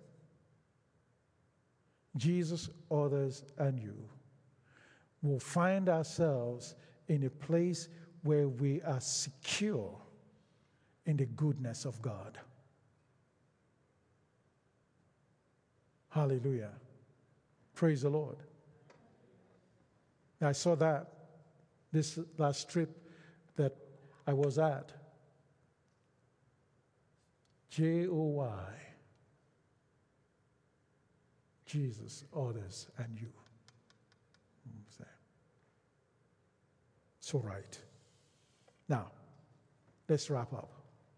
Speaker 2: Jesus, others, and you, we'll find ourselves in a place where we are secure in the goodness of God. Hallelujah. Praise the Lord. I saw that this last trip that I was at. Joy. Jesus, others, and you. So right. Now, let's wrap up.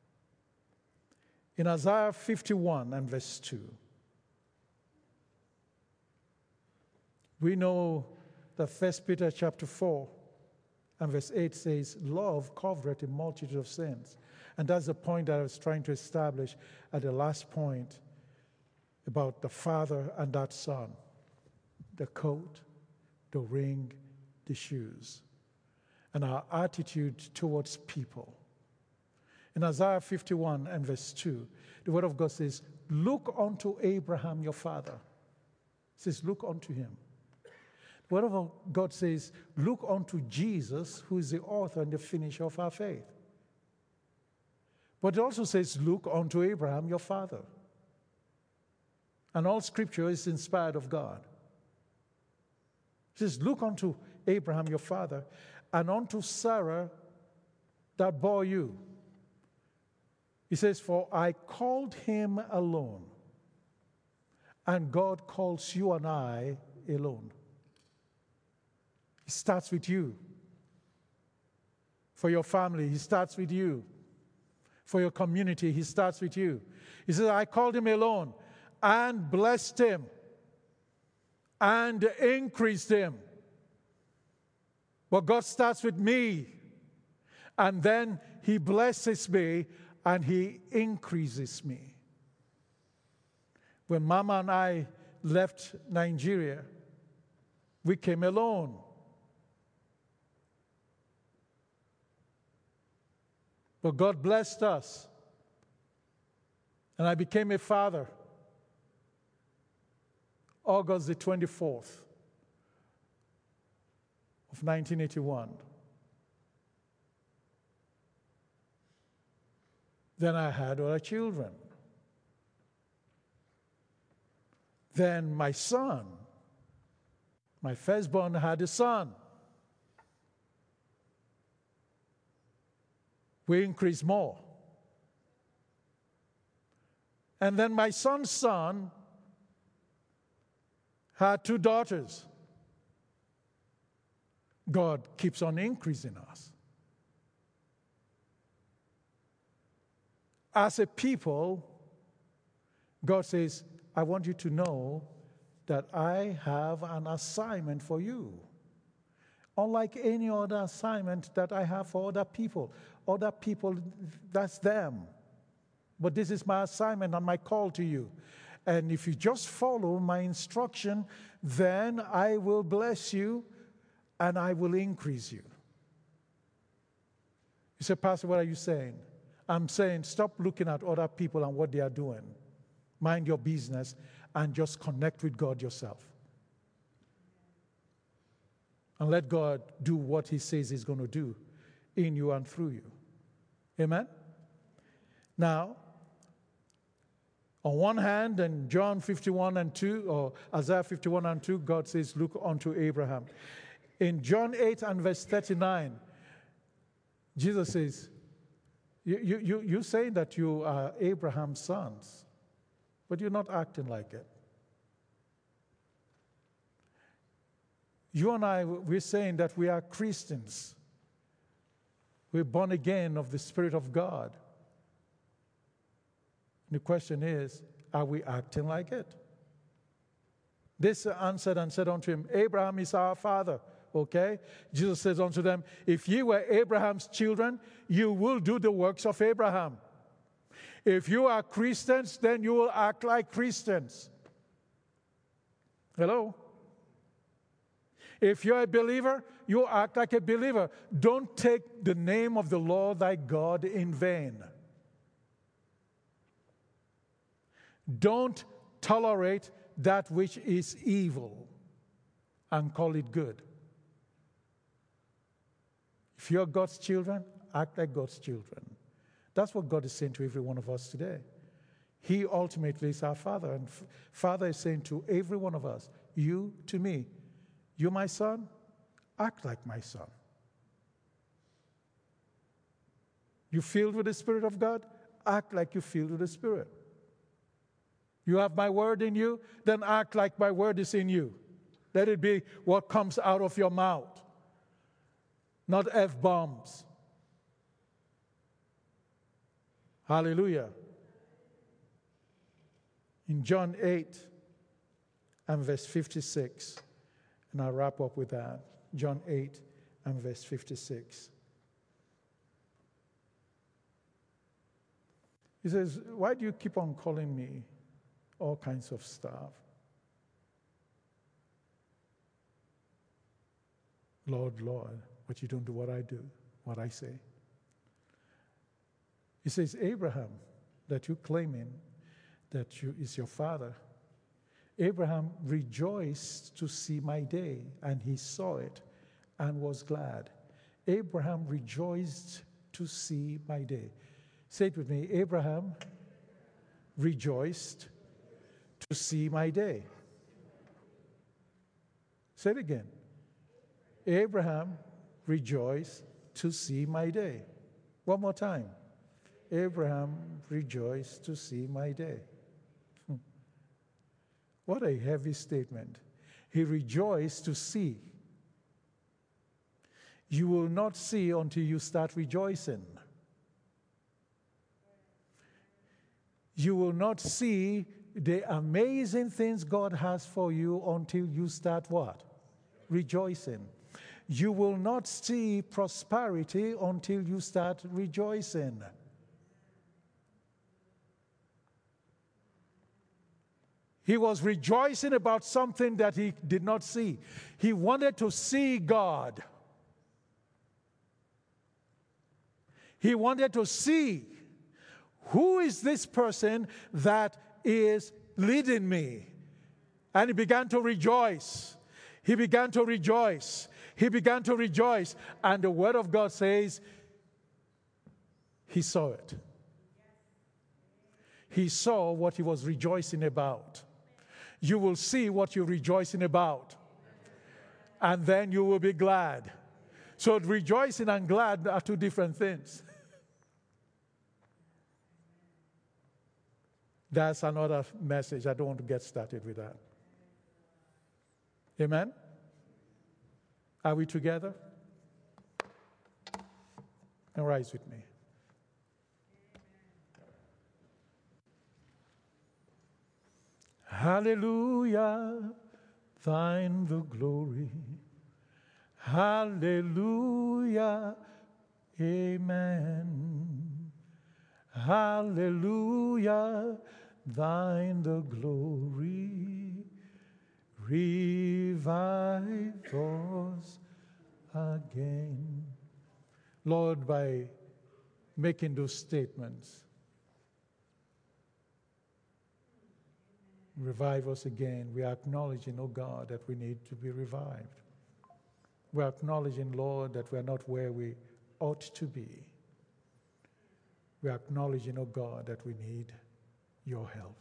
Speaker 2: In Isaiah 51 and verse 2, we know that 1 Peter chapter 4 and verse 8 says, love covereth a multitude of sins. And that's the point that I was trying to establish at the last point about the father and that son. The coat, the ring, the shoes. And our attitude towards people. In Isaiah 51 and verse 2, the word of God says, look unto Abraham your father. It says, look unto him. The word of God says, look unto Jesus, who is the author and the finisher of our faith. But it also says, look unto Abraham your father. And all scripture is inspired of God. It says, look unto Abraham your father, and unto Sarah that bore you. He says, for I called him alone, and God calls you and I alone. He starts with you. For your family, he starts with you. For your community, he starts with you. He says, I called him alone and blessed him and increased him. But God starts with me, and then he blesses me and he increases me. When Mama and I left Nigeria, we came alone. But God blessed us. And I became a father. August the 24th of 1981. Then I had other children. Then my son, my firstborn, had a son. We increased more. And then my son's son had 2 daughters. God keeps on increasing us. As a people, God says, I want you to know that I have an assignment for you. Unlike any other assignment that I have for other people. Other people, that's them. But this is my assignment and my call to you. And if you just follow my instruction, then I will bless you and I will increase you. You say, Pastor, what are you saying? I'm saying stop looking at other people and what they are doing. Mind your business and just connect with God yourself. And let God do what He says He's going to do in you and through you. Amen? Now, on one hand, in John 51 and 2, or Isaiah 51 and 2, God says, look unto Abraham. In John 8 and verse 39, Jesus says, you're saying that you are Abraham's sons, but you're not acting like it. You and I, we're saying that we are Christians. We're born again of the Spirit of God. The question is, are we acting like it? This answered and said unto him, Abraham is our father. Okay? Jesus says unto them, if ye were Abraham's children, you will do the works of Abraham. If you are Christians, then you will act like Christians. Hello? If you're a believer, you act like a believer. Don't take the name of the Lord thy God in vain. Don't tolerate that which is evil and call it good. If you're God's children, act like God's children. That's what God is saying to every one of us today. He ultimately is our Father. And Father is saying to every one of us, you to me, you my son, act like my son. You filled with the Spirit of God, act like you filled with the Spirit. You have my word in you, then act like my word is in you. Let it be what comes out of your mouth, not F-bombs. Hallelujah. In John 8 and verse 56, and I'll wrap up with that. John 8 and verse 56. He says, why do you keep on calling me all kinds of stuff? Lord, Lord, but you don't do what I do, what I say. He says, Abraham, that you're claiming that you is your father, Abraham rejoiced to see my day, and he saw it and was glad. Abraham rejoiced to see my day. Say it with me. Abraham rejoiced to see my day. Say it again. Abraham rejoiced to see my day. One more time. Abraham rejoiced to see my day. What a heavy statement. He rejoiced to see. You will not see until you start rejoicing. You will not see the amazing things God has for you until you start what? Rejoicing. You will not see prosperity until you start rejoicing. He was rejoicing about something that he did not see. He wanted to see God. He wanted to see, who is this person that is leading me? And he began to rejoice. He began to rejoice. He began to rejoice. And the Word of God says, he saw it. He saw what he was rejoicing about. You will see what you're rejoicing about. And then you will be glad. So rejoicing and glad are two different things. That's another message. I don't want to get started with that. Amen? Are we together? And rise with me. Hallelujah, thine the glory. Hallelujah, amen. Hallelujah, thine the glory. Revive us again. Lord, by making those statements, revive us again. We are acknowledging, oh God, that we need to be revived. We are acknowledging, Lord, that we are not where we ought to be. We are acknowledging, oh God, that we need your help.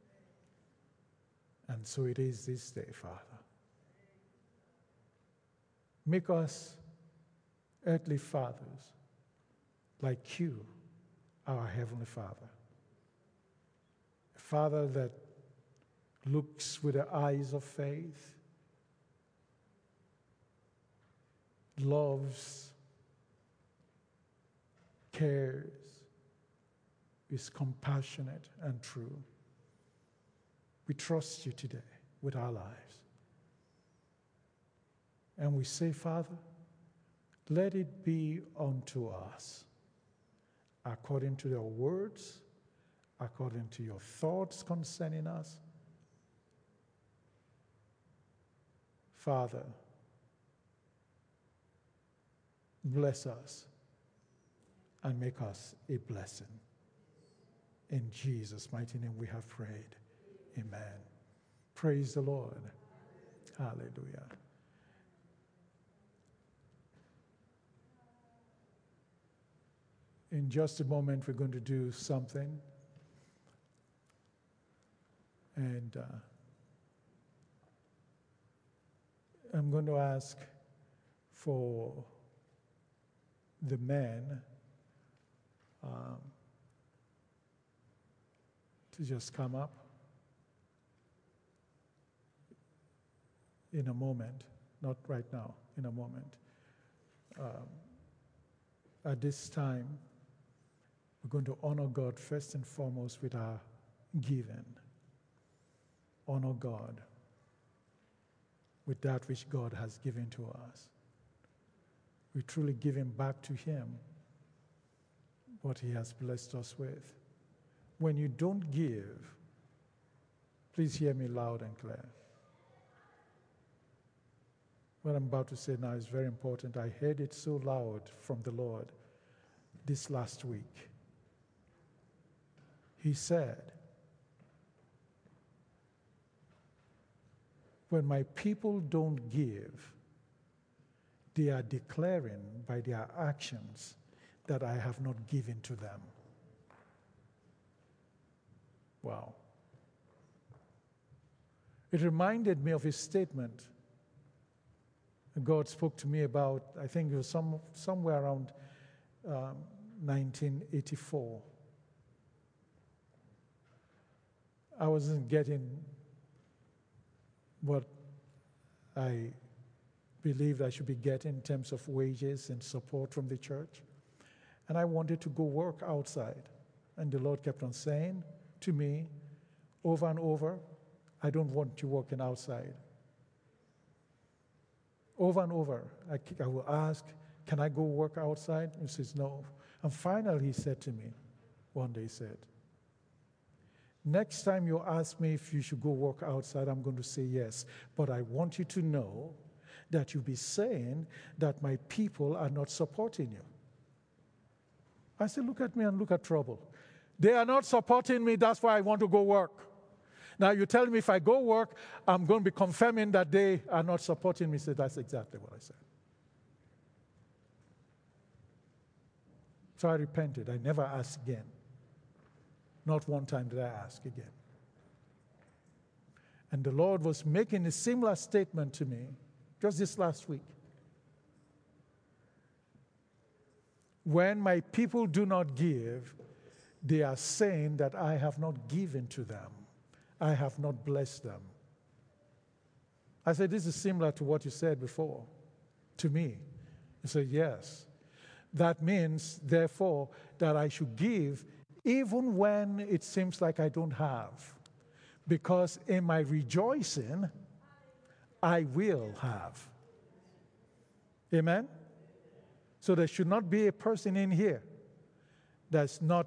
Speaker 2: And so it is this day, Father. Make us earthly fathers like you, our Heavenly Father. A Father that looks with the eyes of faith, loves, cares, is compassionate and true. We trust you today with our lives. And we say, Father, let it be unto us according to your words, according to your thoughts concerning us. Father, bless us and make us a blessing. In Jesus' mighty name we have prayed. Amen. Praise the Lord. Hallelujah. In just a moment, we're going to do something. And I'm going to ask for the men to just come up in a moment, not right now, in a moment. At this time, we're going to honor God first and foremost with our giving. Honor God with that which God has given to us. We truly give him back to him what he has blessed us with. When you don't give, please hear me loud and clear. What I'm about to say now is very important. I heard it so loud from the Lord this last week. He said, when my people don't give, they are declaring by their actions that I have not given to them. Wow. It reminded me of his statement God spoke to me about, I think it was somewhere around 1984. I wasn't getting what I believed I should be getting in terms of wages and support from the church. And I wanted to go work outside. And the Lord kept on saying to me over and over, I don't want you working outside. Over and over, I will ask, can I go work outside? He says, no. And finally he said to me, one day he said, Next time you ask me if you should go work outside, I'm going to say yes. But I want you to know that you'll be saying that my people are not supporting you. I say, look at me and look at trouble. They are not supporting me, that's why I want to go work. Now you tell me if I go work, I'm going to be confirming that they are not supporting me. So that's exactly what I said. So I repented. I never asked again. Not one time did I ask again. And the Lord was making a similar statement to me just this last week. When my people do not give, they are saying that I have not given to them. I have not blessed them. I said, this is similar to what you said before to me. He said, yes. That means, therefore, that I should give even when it seems like I don't have. Because in my rejoicing, I will have. Amen? So there should not be a person in here that's not